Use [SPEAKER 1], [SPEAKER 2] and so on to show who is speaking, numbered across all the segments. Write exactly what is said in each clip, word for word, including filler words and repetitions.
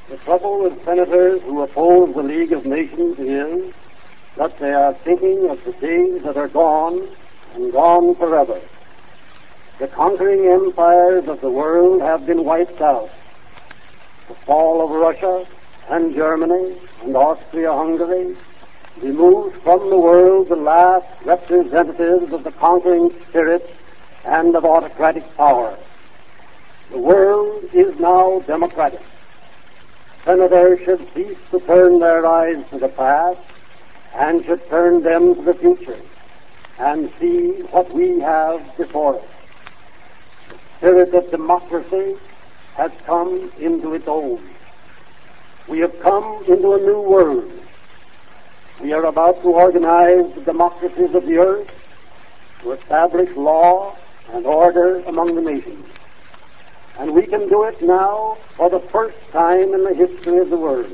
[SPEAKER 1] The trouble with senators who oppose the League of Nations is that they are thinking of the days that are gone and gone forever. The conquering empires of the world have been wiped out. The fall of Russia and Germany and Austria-Hungary removed from the world the last representatives of the conquering spirit and of autocratic power. The world is now democratic. Senators should cease to turn their eyes to the past and should turn them to the future and see what we have before us. The spirit of democracy has come into its own. We have come into a new world. We are about to organize the democracies of the earth to establish law and order among the nations. And we can do it now for the first time in the history of the world.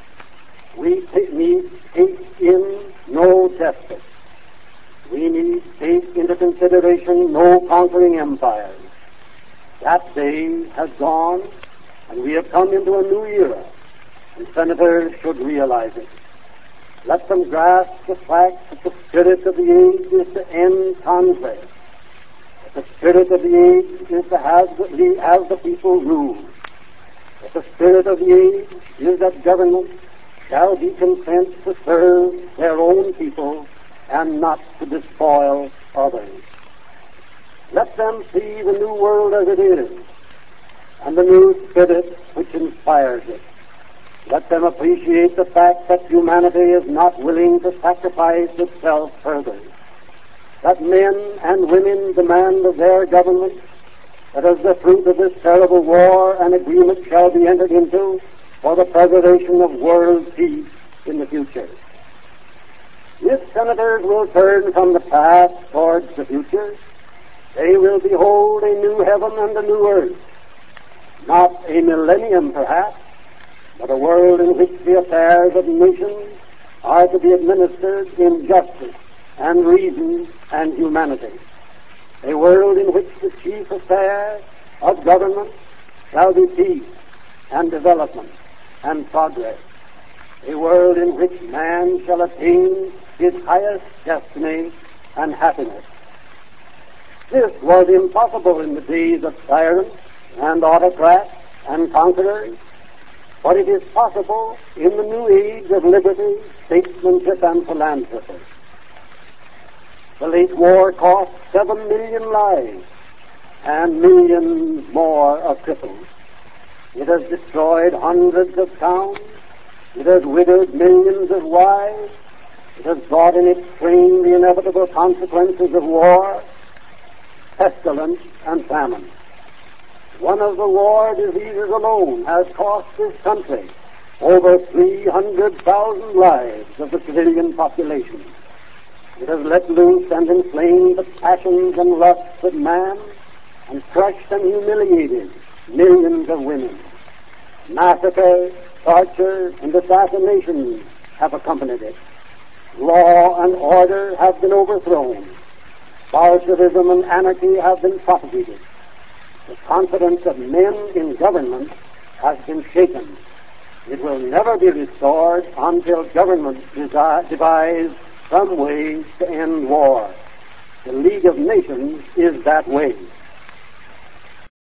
[SPEAKER 1] We t- need take in no despot. We need take into consideration no conquering empires. That day has gone, and we have come into a new era, and senators should realize it. Let them grasp the fact that the spirit of the age is to end conflict. That the spirit of the age is to have the, have the people rule. That the spirit of the age is that government shall be content to serve their own people and not to despoil others. Let them see the new world as it is, and the new spirit which inspires it. Let them appreciate the fact that humanity is not willing to sacrifice itself further. That men and women demand of their government that as the fruit of this terrible war an agreement shall be entered into for the preservation of world peace in the future. If senators will turn from the past towards the future, they will behold a new heaven and a new earth. Not a millennium, perhaps, but a world in which the affairs of nations are to be administered in justice and reason and humanity. A world in which the chief affair of government shall be peace and development and progress. A world in which man shall attain his highest destiny and happiness. This was impossible in the days of tyrants and autocrats and conquerors, but it is possible in the new age of liberty, statesmanship, and philanthropy. The late war cost seven million lives and millions more are crippled. It has destroyed hundreds of towns. It has widowed millions of wives. It has brought in its train the inevitable consequences of war, pestilence, and famine. One of the war diseases alone has cost this country over three hundred thousand lives of the civilian population. It has let loose and inflamed the passions and lusts of man and crushed and humiliated millions of women. Massacre, torture, and assassination have accompanied it. Law and order have been overthrown. Bolshevism and anarchy have been propagated. The confidence of men in government has been shaken. It will never be restored until government desi- devise some way to end war. The League of Nations is that way.